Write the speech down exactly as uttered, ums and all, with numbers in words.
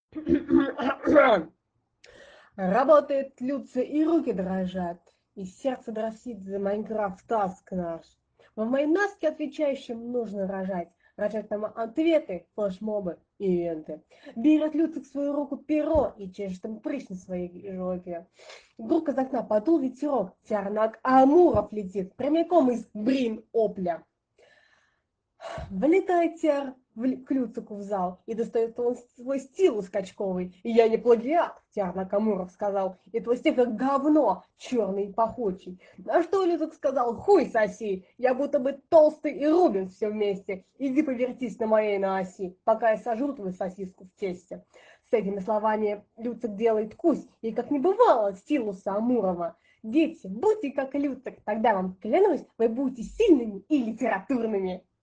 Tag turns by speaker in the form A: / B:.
A: Работает Люция, и руки дрожат, и сердце дрожит за Майнкрафт таск наш. В майнаске отвечающим нужно рожать, рожать нам ответы, флешмобы и ивенты. Берет Люцик в свою руку перо и чешет им прыщ на своей жопе. Вдруг из окна подул ветерок, тярнак Амуров летит, прямиком из Брин Опля. Влетает Тер к Люцику в зал и достает он свой стилус качковый. И я не плагиат, Тер Накамуров сказал, и твой стих как говно, черный и пахучий. На что Люцик сказал, хуй соси, я будто бы толстый и Рубин все вместе. Иди повертись на моей на оси, пока я сажу твою сосиску в тесте. С этими словами Люцик делает кусь, и как не бывало стилуса Амурова. Дети, будьте как Люцик, тогда вам клянусь, вы будете сильными и литературными.